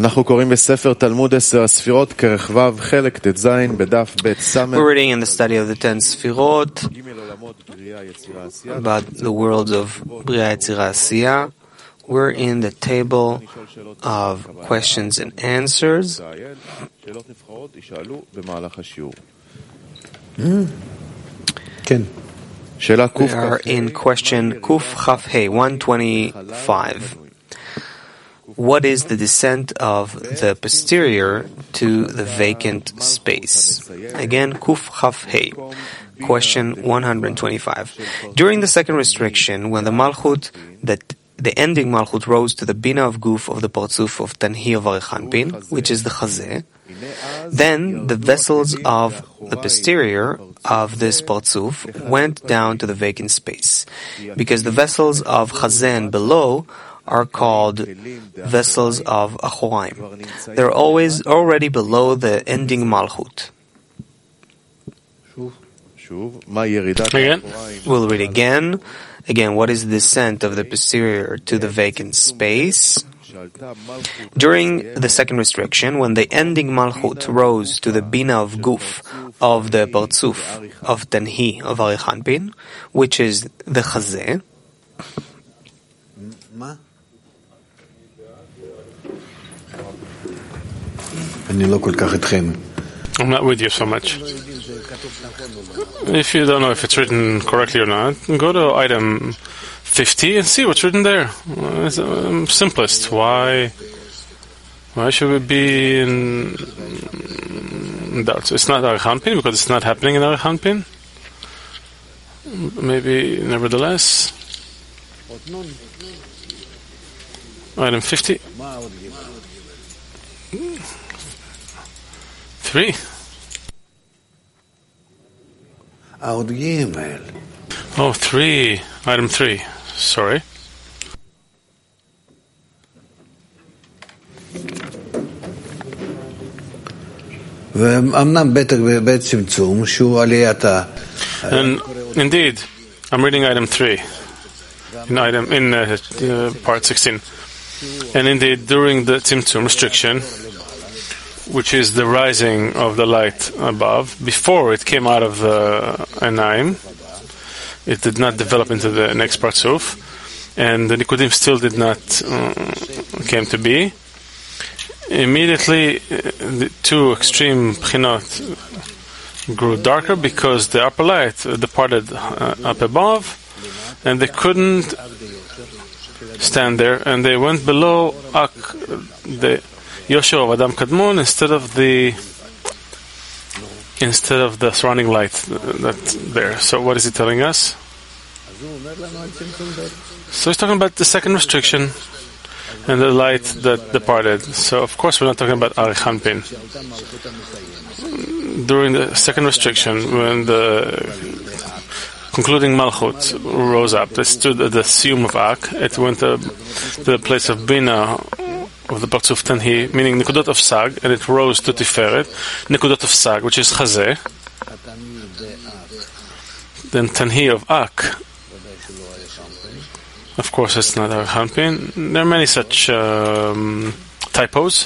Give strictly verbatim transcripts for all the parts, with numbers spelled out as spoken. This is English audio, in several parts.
אנחנו קוראים בספר תלמוד עשר הספירות כרך ו' חלק ט"ז בדף ב' ס'. We're reading in the study of the ten Sfirot about the worlds of Bria Yetzira Asiya. We're in the table of questions and answers. We are in question Kuf Chaf Hey one twenty-five. What is the descent of the posterior to the vacant space? Again, Kuf Chaf Hey. Question one twenty-five. During the second restriction, when the Malchut, that the ending Malchut rose to the Bina of Guf of the Partzuf of Tanhi of Arichanpin, which is the Chazeh, then the vessels of the posterior of this Partzuf went down to the vacant space, because the vessels of Chazeh below are called vessels of Achoraim. They're always already below the ending Malchut. Again? We'll read again. Again, what is the descent of the posterior to the vacant space? During the second restriction, when the ending Malchut rose to the Bina of Guf of the Partzuf of Tanhi of Arichanpin, which is the Chazeh, I'm not with you so much. If you don't know if it's written correctly or not, go to item fifty and see what's written there. It's um, simplest. Why Why should we be in doubt? It's not Arichanpin because it's not happening in Arichanpin? Maybe nevertheless. Item fifty. Three. Oh, three. Item three. Sorry. And indeed, I'm reading item three in item in uh, uh, part sixteen. And indeed, during the Tzimtzum restriction, which is the rising of the light above, before it came out of the Enaim, it did not develop into the next Partzuf, and the Nikudim still did not uh, came to be. Immediately, the two extreme Pchinot grew darker because the upper light departed uh, up above, and they couldn't stand there, and they went below Ak, the Yosher of Adam Kadmon, instead of the instead of the surrounding light that's there. So what is he telling us? So he's talking about the second restriction and the light that departed. So of course we're not talking about Arichanpin. During the second restriction, when the concluding Malchut rose up, it stood at the Siyum of Ak, it went to, to the place of Bina of the Partzuf Tanhi, meaning Nikudot of Sag, and it rose to Tiferet, Nikudot of Sag, which is Chazeh, then Tanhi of Ak. Of course, it's not Arichanpin. There are many such um, typos.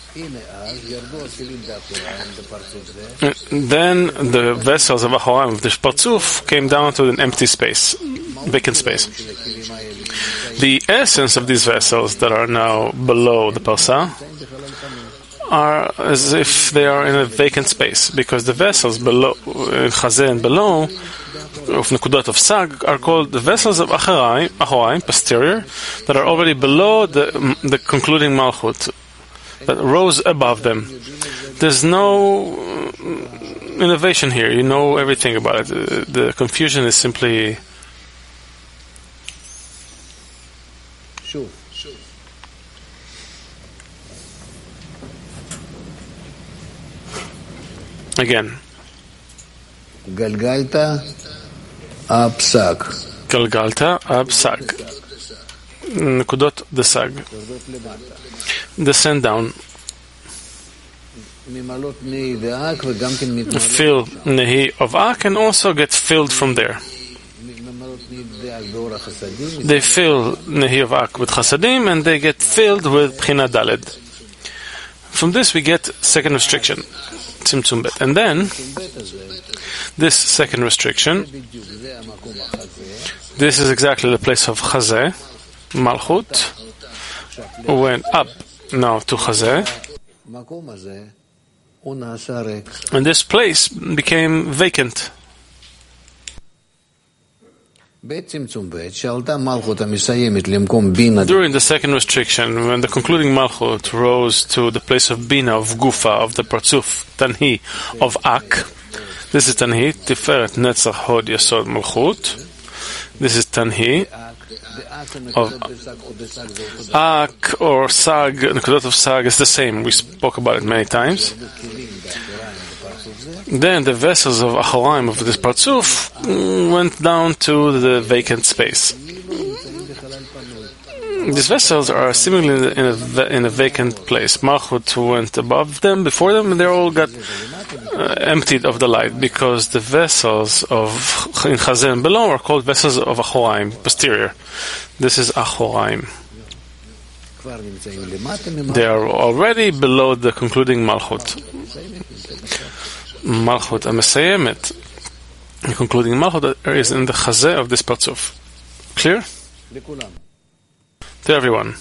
Then the vessels of Achoraim of the Partzuf came down to an empty space, vacant space. The essence of these vessels that are now below the Parsa are as if they are in a vacant space, because the vessels below, in Chazeh and below, of Nekudot of Sag, are called the vessels of Achoraim, Achoraim, posterior, that are already below the, the concluding Malchut, that rose above them. There's no innovation here. You know everything about it. The, the confusion is simply... Sure. Again. Galgalta Absag. Galgalta Absag. Nekudot the Sag. Descend down. Fill Nehi of Ak and also get filled from there. They fill Nehi of Ak with Chasadim and they get filled with Pchina Daled. from this we get second restriction, Tzimtzum Bet. And then, this second restriction, this is exactly the place of Chazeh, Malchut, went up now to Chazeh, and this place became vacant. During the second restriction, when the concluding Malchut rose to the place of Bina, of Gufa, of the Parzuf, Tanhi, of Ak, this is Tanhi, Tiferet, Netzach, Hod, Yesod, Malchut. This is Tanhi, of Ak or Sag, the Nekudat of Sag is the same. We spoke about it many times. Then the vessels of Achoraim of this Parzuf went down to the vacant space. These vessels are seemingly in a, in a vacant place. Malchut went above them, before them, and they all got uh, emptied of the light, because the vessels of in Chazeh and below are called vessels of Achoraim, posterior. This is Achoraim. They are already below the concluding Malchut. Malchut HaMesayemet, the concluding Malchut is in the Chazeh of this Parzuf. Clear? To everyone.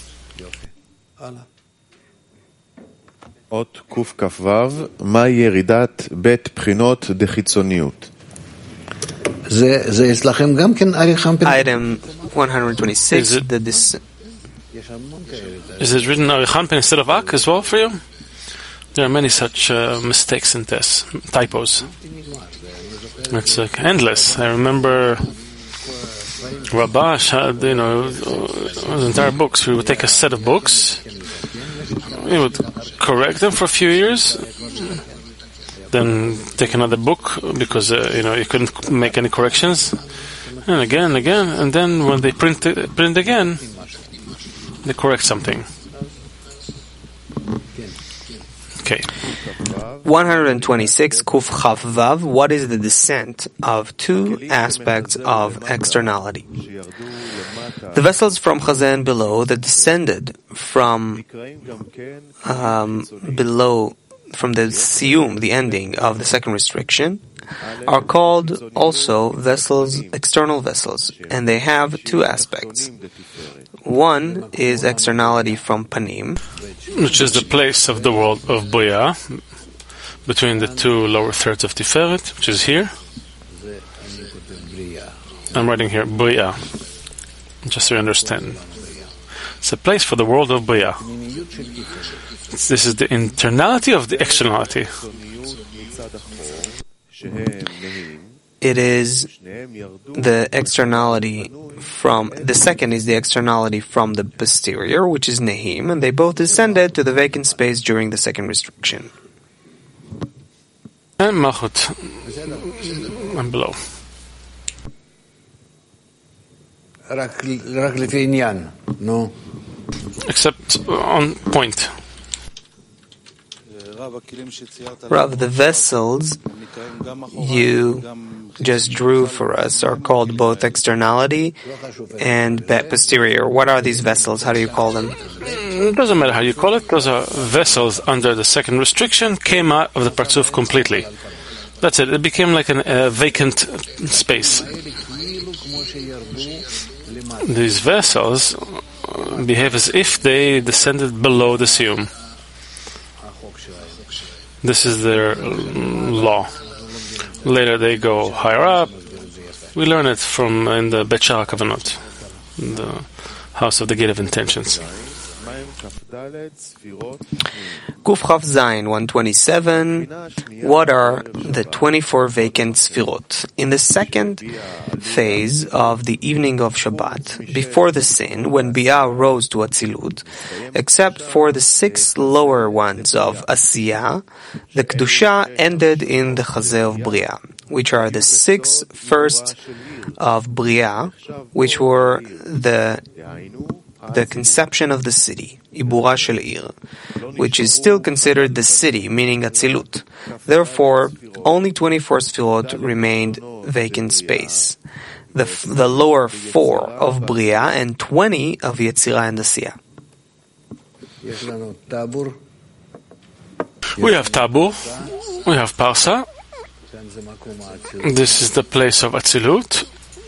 אות קכ"ו, מה ירידת בית בחינות דחיצוניות? זה אצלכם גם כן אריך אנפין? Item one twenty-six. Is it, the dis- is it written Arich Anpin instead of Ak as well for you? There are many such uh, mistakes in this, typos. It's uh, endless. I remember Rabash had, you know, his entire books. We would take a set of books, we would correct them for a few years, then take another book because uh, you know you couldn't make any corrections, and again and again, and then when they print it, print again, they correct something. Okay. one twenty-six Kuf Chav Vav. What is the descent of two aspects of externality? The vessels from Chazeh below that descended from um, below from the siyum, the ending of the second restriction, are called also vessels, external vessels, and they have two aspects. One is externality from Panim, which is the place of the world of Bria, between the two lower thirds of Tiferet, which is here. I'm writing here, Bria, just so you understand. It's a place for the world of Bria. This is the internality of the externality. It is the externality from, the second is the externality from the posterior, which is Nehim, and they both descended to the vacant space during the second restriction. And Malchut, and below. No. Except on point. Rav, the vessels you just drew for us are called both externality and posterior. What are these vessels? How do you call them? It doesn't matter how you call it. Those are vessels under the second restriction, came out of the Parzuf completely. That's it. It became like a uh, vacant space. These vessels behave as if they descended below the siyum. This is their law. Later they go higher up. We learn it from in the Bet Sha'ar HaKavanot, the house of the gate of intentions. Kuf Chav Zayin one twenty-seven. What are the twenty-four vacant sfirot? In the second phase of the evening of Shabbat, before the sin, when Bia rose to Atzilut, except for the six lower ones of Asiyah, the Kedusha ended in the Chazeh of Bria, which are the six first of Bria, which were the the conception of the city, Ibura Shel Ir, which is still considered the city, meaning Atzilut. Therefore, only twenty-four Sfirot remained vacant space. The, the lower four of Bria and twenty of Yetzirah and Asiyah. We have Tabu, we have Parsa. This is the place of Atzilut.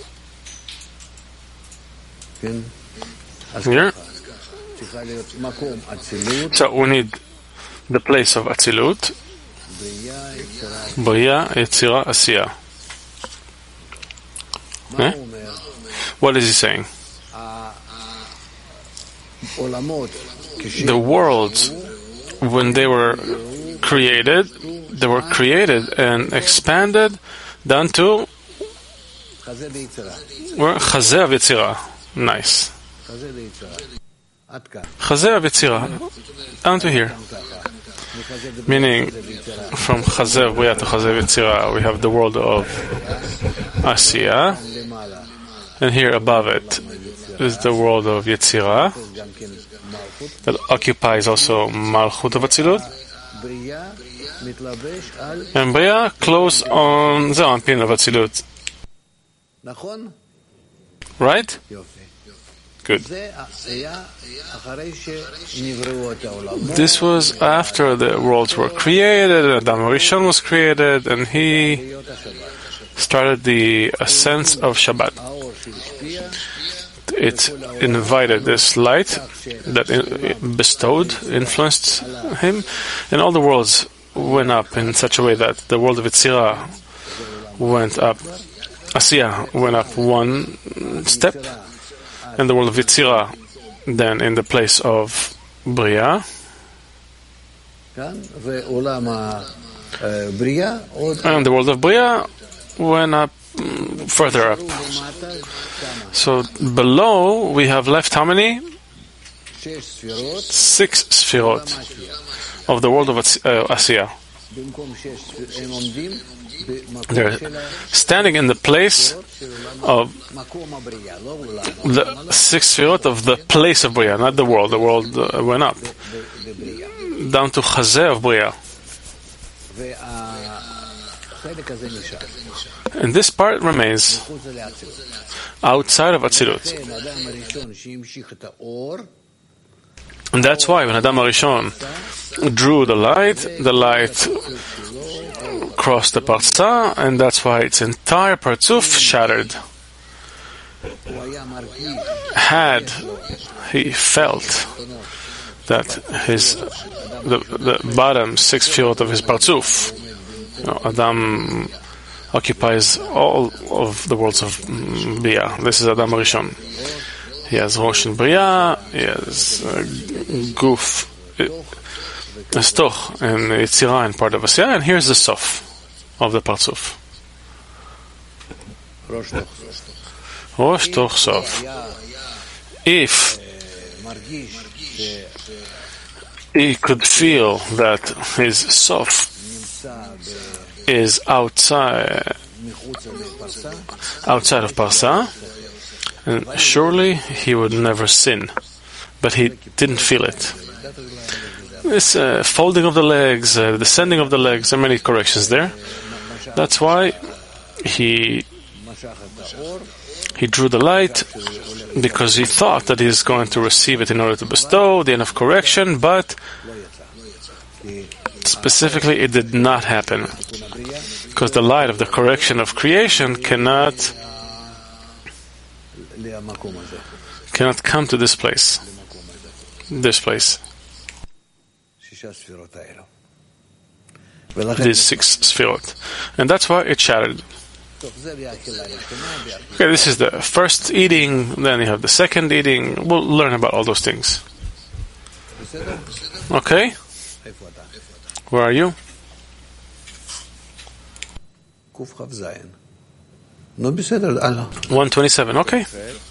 Here. So we need the place of Atzilut. Bria, Yetzira, Asiya. Eh? What is he saying? The worlds, when they were created, they were created and expanded down to where? Chazeh Yetzira. Nice. Chazeh Yetzira. Down to here. Meaning, from Chazeh Bria to Chazeh Yetzira, we have the world of Asiya, and here above it is the world of Yetzira that occupies also Malchut of Atzilut, and Bria close on Zeir Anpin of Atzilut. Right? Good. This was after the worlds were created, Adam Rishon was created, and he started the ascent of Shabbat. It invited this light that bestowed, influenced him, and all the worlds went up in such a way that the world of Yetzirah went up, Asiya went up one step, and the world of Yetzirah then in the place of Bria, and the world of Bria went up further up. So below we have left how many? Six Sfirot of the world of Asiya. They're standing in the place of the six Sfirot of the place of Bria, not the world. The world uh, went up down to Chazeh of Bria. And this part remains outside of Atzilut. And that's why when Adam HaRishon drew the light, the light crossed the Parsa, and that's why its entire Partzuf shattered. Had he felt that his the, the bottom six Sfirot of his Partzuf, you know, Adam occupies all of the worlds of Bria. This is Adam HaRishon. He has Rosh in Bria, he has uh, Guf, Stoch, and Yetzirah, and part of Asiya, and here's the Sof of the Partzuf. Rosh Toch Sof. If he could feel that his Sof is outside outside of Parsa, and surely he would never sin, but he didn't feel it. This uh, folding of the legs, uh, descending of the legs, there are many corrections there. That's why he he drew the light, because he thought that he's going to receive it in order to bestow the end of correction, but specifically it did not happen, because the light of the correction of creation cannot cannot come to this place, this place, these six Sfirot, and that's why it shattered. Okay, this is the first eating, then you have the second eating. We'll learn about all those things. Okay? Where are you? one twenty-seven, okay.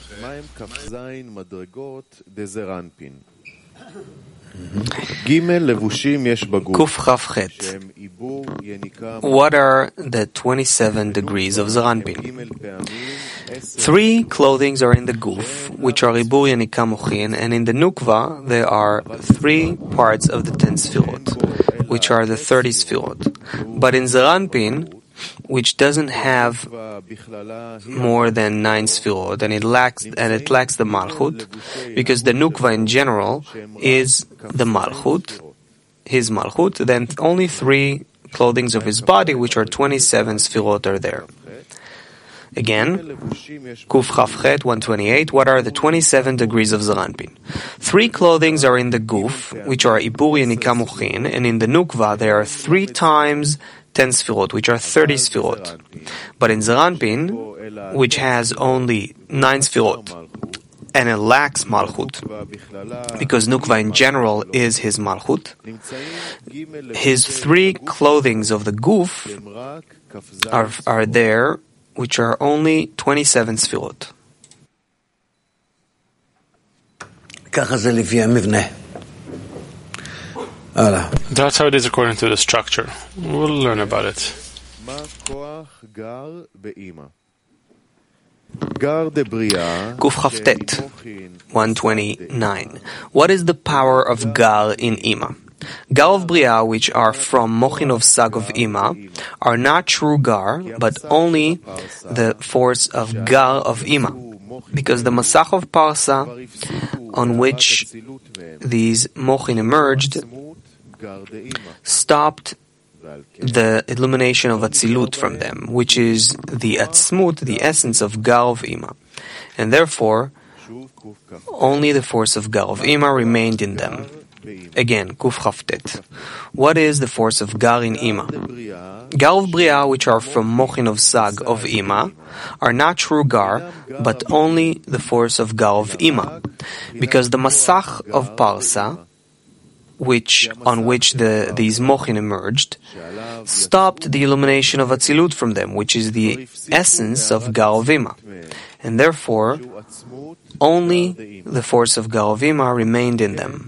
Kuf Chaf Chet. What are the twenty-seven degrees of Zeir Anpin? Three clothings are in the Guf, which are Ribur, Yenika, Mochin, and in the Nukva there are three parts of the ten Sfirot, which are the thirty Sfirot. But in Zeir Anpin, which doesn't have more than nine Sfirot, and it lacks and it lacks the Malchut, because the Nukva in general is the Malchut, his malchut, then only three clothings of his body, which are twenty-seven sfirot, are there. Again, Kuf Chavchet one twenty-eight, what are the twenty-seven degrees of Zeranpin? Three clothings are in the Guf, which are Iburi and Ikamuchin, and in the Nukva there are three times ten sfirot, which are thirty sfirot. But in Zeranpin, which has only nine sfirot, and it lacks malchut, because Nukva in general is his malchut, his three clothings of the Guf are, are there, which are only twenty-seven sfirot. That's how it is according to the structure. We'll learn about it. Kuf Chavtet one twenty-nine. What is the power of Gar in Ima? Gar of Bria, which are from Mochin of Sag of Ima, are not true Gar, but only the force of Gar of Ima, because the Masach of Parsa, on which these Mochin emerged, stopped the illumination of Atzilut from them, which is the Atzmut, the essence of Gar of Ima. And therefore, only the force of Gar of Ima remained in them. Again, Kuf Chavtet. What is the force of Gar in Ima? Gar of Bria, which are from Mochin of Sag of Ima, are not true Gar, but only the force of Gar of Ima, because the Masach of Parsa, which on which the these Mochin emerged, stopped the illumination of Atzilut from them, which is the essence of Gar of Ima. And therefore, only the force of Gar of Ima remained in them.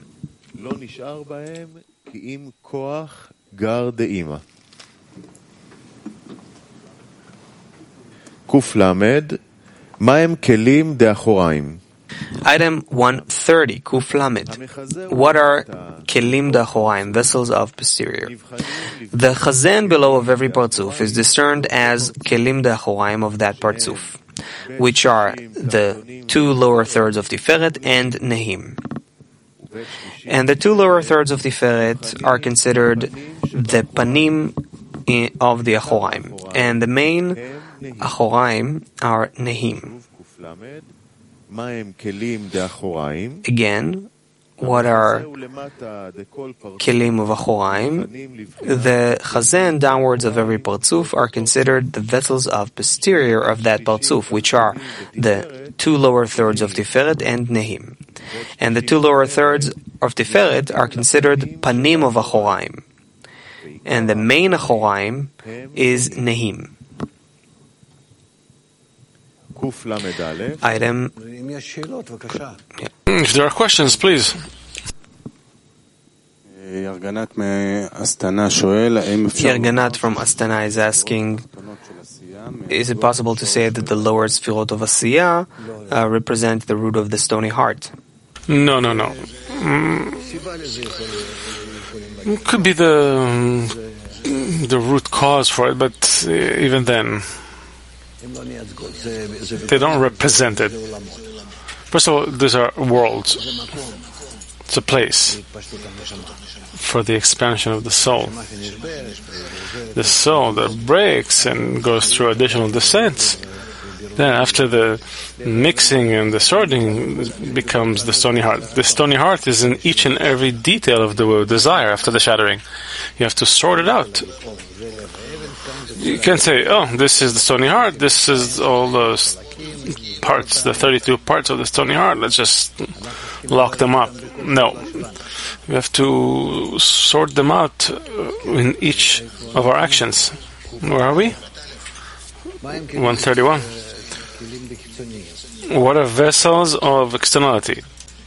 Item one thirty, Kuf Lamed. What are kelim dachoraim, vessels of posterior? The chazen below of every partzuf is discerned as kelim dachoraim of that partzuf, which are the two lower thirds of Tiferet and Nehim. And the two lower thirds of Tiferet are considered the panim of the achoraim, and the main achoraim are Nehim. Again, what are kelim of achoraim? The chazen downwards of every partzuf are considered the vessels of posterior of that partzuf, which are the two lower thirds of Tiferet and Nehim. And the two lower thirds of Tiferet are considered panim of achoraim. And the main achoraim is Nehim. Item. If there are questions, please. Yerganat from Astana is asking, is it possible to say that the lower sfirot of Asiya uh, represent the root of the stony heart? No, no, no. Mm, could be the um, the root cause for it, but uh, even then, they don't represent it. First of all, these are worlds. It's a place for the expansion of the soul. The soul that breaks and goes through additional descents, then after the mixing and the sorting becomes the stony heart. The stony heart is in each and every detail of the desire after the shattering. You have to sort it out. You can't say, oh, this is the stony heart, this is all those parts, the thirty-two parts of the stony heart, let's just lock them up. No. We have to sort them out in each of our actions. Where are we? one thirty-one. What are vessels of externality?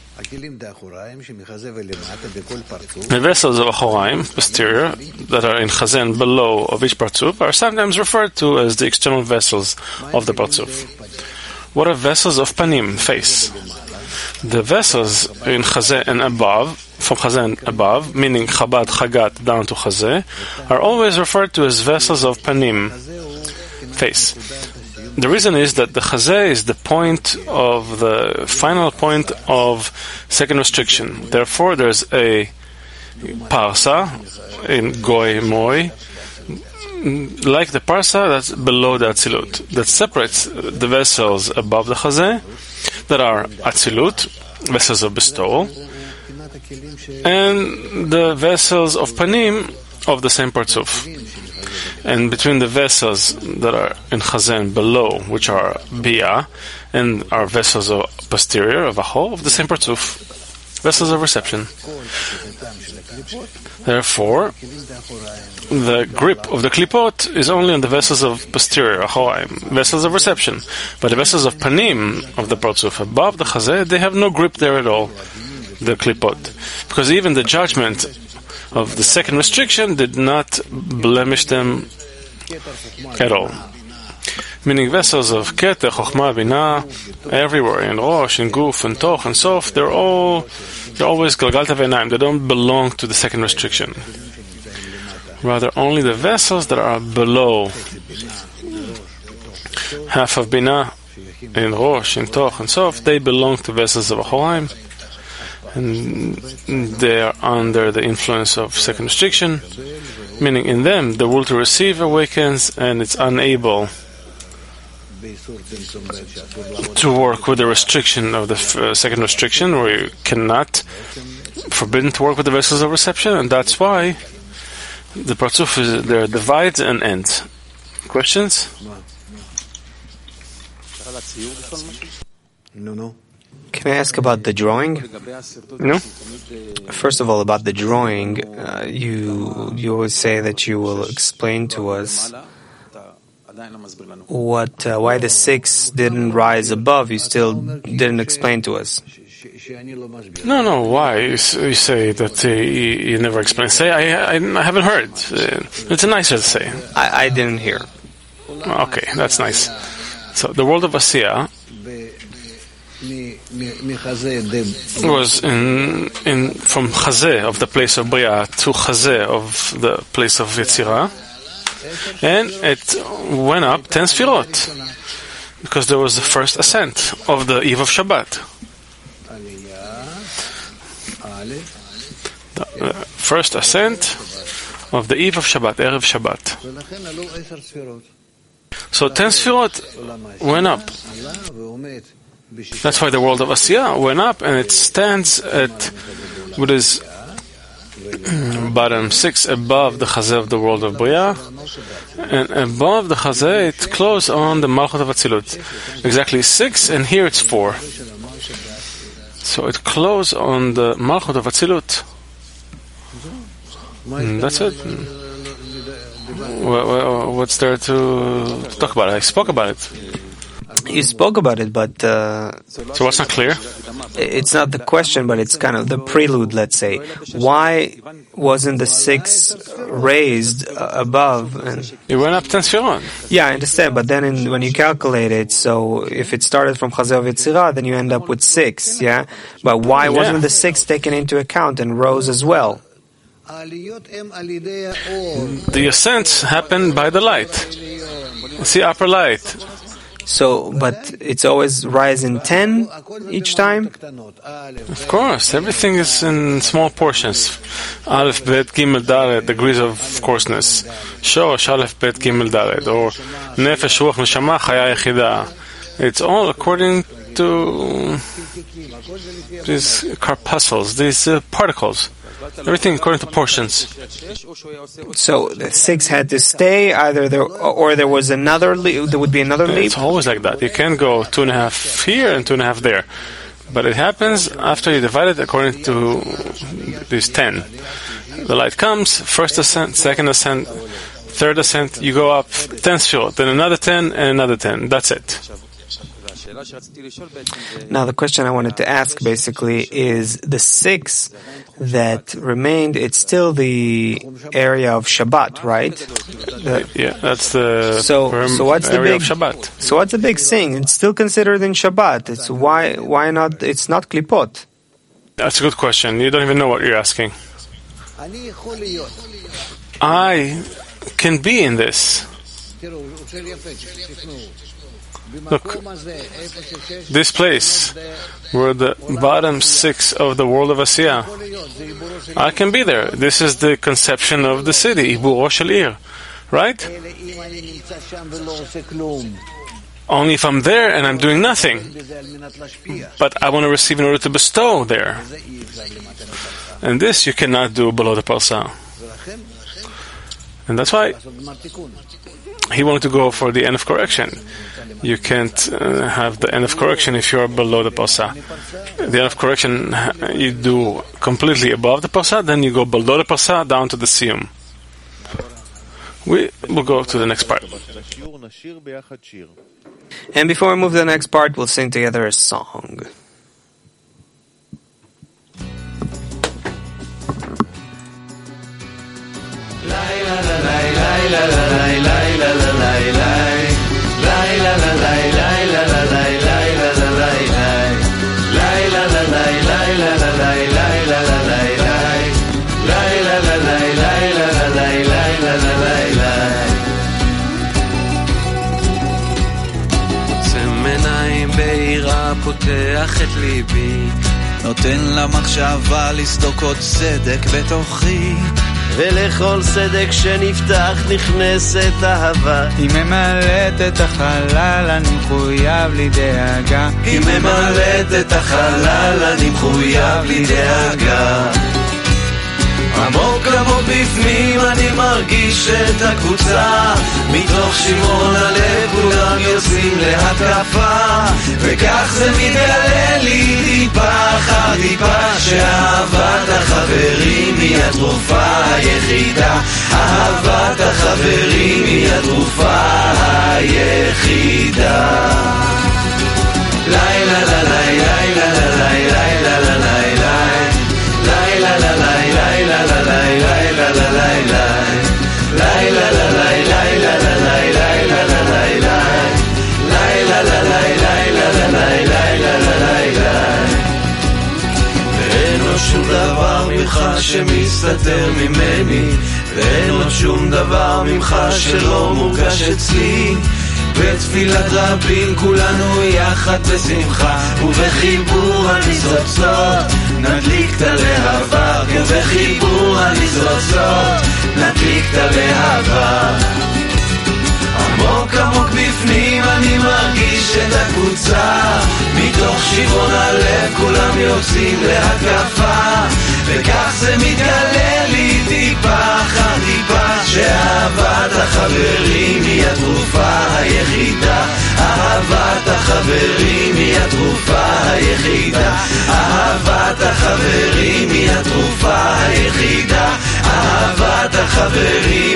The vessels of achoraim, posterior, that are in chazen below of each partzuf, are sometimes referred to as the external vessels of the partzuf. What are vessels of panim, face? The vessels in chazen and above, from chazen above, meaning Chabad, Chagat, down to chazeh, are always referred to as vessels of panim, face. The reason is that the chazeh is the point of the final point of second restriction. Therefore, there's a parsa in Goy Moi, like the parsa that's below the Atzilut, that separates the vessels above the Chazeh, that are Atzilut, vessels of bestowal, and the vessels of Panim of the same Partzuf. And between the vessels that are in Chazeh below, which are Biyah, and our vessels of posterior, of a whole, of the same Partzuf, vessels of reception. Therefore, the grip of the klipot is only on the vessels of posterior, vessels of reception. But the vessels of panim, of the partzuf, above the chazeh, they have no grip there at all, the klipot. Because even the judgment of the second restriction did not blemish them at all. Meaning vessels of Keter, Chochmah, Binah, everywhere, in Rosh, in Guf, and Toch, and Sof, they're all, they're always Galgalta Ve'naim. They don't belong to the second restriction. Rather, only the vessels that are below half of Binah, in Rosh, in Toch, and Sof, they belong to vessels of Ahoraim, and they are under the influence of second restriction, meaning in them, the will to receive awakens, and it's unable to work with the restriction of the f- uh, second restriction, where you cannot, forbidden to work with the vessels of reception, and that's why the Partzuf is there divides and ends. Questions? No, no. Can I ask about the drawing? No? First of all, about the drawing, uh, you you always say that you will explain to us what uh, why the six didn't rise above. You still didn't explain to us. No, no. Why you, s- you say that uh, you, you never explain? Say I, I, I haven't heard. Uh, it's nicer to say. I, I didn't hear. Okay, that's nice. So the world of Asiya was in in from Chazeh of the place of Bria to Chazeh of the place of Yetzirah, and it went up ten sfirot because there was the first ascent of the eve of Shabbat. The uh, first ascent of the eve of Shabbat, Erev Shabbat. So ten sfirot went up. That's why the world of Asiya went up, and it stands at what is bottom six above the Chazeh of the world of Bria, and above the Chazeh it closed on the Malchut of Atzilut. Exactly six, and here it's four. So it closed on the Malchut of Atzilut. And that's it. What's there to talk about? I spoke about it. You spoke about it, but uh, So what's not clear? it's not the question, but it's kind of the prelude, let's say. Why wasn't the six raised uh, above? And It went up ten sfirot. yeah, I understand, but then in, when you calculate it, so if it started from Chazeh of Yetzirah, then you end up with six, yeah? But why Yeah. wasn't the six taken into account and rose as well? The ascents happened by the light. See upper light. So, but it's always rise in ten each time? Of course, everything is in small portions. Aleph, Bet, Gimel, Dalet, degrees of coarseness. Shosh, Aleph, Bet, Gimel, Dalet. Or Nefesh, Ruach, Neshama, Chaya, Yechida. It's all according to these corpuscles, these uh, particles. Everything according to portions. So the six had to stay, either there, or there was another leap, there would be another leap? It's always like that. You can't go two and a half here and two and a half there. But it happens after you divide it according to these ten. The light comes, first ascent, second ascent, third ascent, you go up ten short, then another ten and another ten. That's it. Now the question I wanted to ask basically is the six that remained, it's still the area of Shabbat, right? The, Yeah, that's the So- perm- so what's the area big- of Shabbat. so what's the big thing? It's still considered in Shabbat. It's why why not? It's not klipot. That's a good question. You don't even know what you're asking. I can be in this. Look, this place, where the bottom six of the world of Asiya, I can be there. This is the conception of the city, Iburo Shel Ir, right? Only if I'm there and I'm doing nothing. But I want to receive in order to bestow there. And this you cannot do below the Parsa. And that's why he wanted to go for the end of correction. You can't uh, have the end of correction if you're below the Parsa. The end of correction you do completely above the Parsa, then you go below the Parsa down to the Siyum. We will go to the next part. And before we move to the next part, we'll sing together a song. פותח את ליבי, נותן למחשבה לסדוקות צדק בתוכי, ולכל סדק שנפתח נכנסת אהבה. היא ממלאת את החלל, אני מחויב לי דאגה. היא ממלאת את החלל, אני מחויב לי דאגה. עמוק עמוק בפנים אני מרגיש את הקבוצה, מתוך שמרון הלב כולם יוצאים להתקפה, וכך זה מתגלה לי טיפה אחר טיפה, שאהבת החברים היא התרופה היחידה. אהבת החברים היא התרופה היחידה. לילה לילה לילה לילה לילה לילה ואין עוד שום דבר ממך שמסתתר ממני, ואין עוד שום דבר ממך שלא מורגש אצלי. בתפילת רבים כולנו יחד בשמחה, ובחיבור הניצוצות נדליק את הלהבה, ובחיבור הניצוצות נדליק את הלהבה. עמוק עמוק בפנים אני מרגיש את הקבוצה, מתוך שברון הלב כולם יוצאים להתקפה, וכך זה מתגלה לי טיפה אחר טיפה, שאהבת החברים היא התרופה היחידה. אהבת החברים היא התרופה היחידה. אהבת החברים היא התרופה היחידה. אהבת החברים